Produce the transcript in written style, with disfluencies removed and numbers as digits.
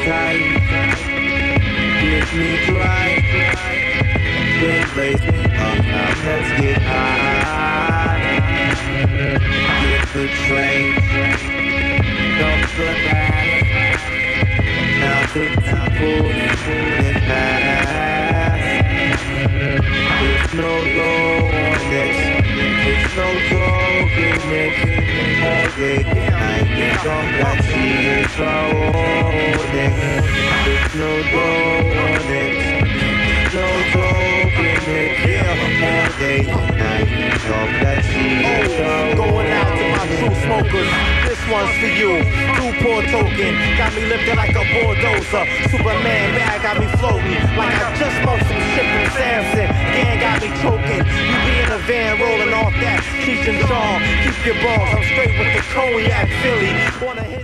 tight, get me dry, then place me up, now let's get high. Get the train, don't look back, now think time moving fast. There's no goal on this, there's no goal in it. All day, I get on that sea, it's all day. There's no goal on it, no goal in it. Yeah, all day, I get on that sea, it's all Going out to my true smokers, this one's for you. Newport token, got me lifted like a bulldozer. Superman bag got me floating like I just smoked some shit from Samson. Gang got me choking. You be in a van rolling off that Cheech and Chong. Keep your balls, I'm straight with the cognac Philly. Wanna hit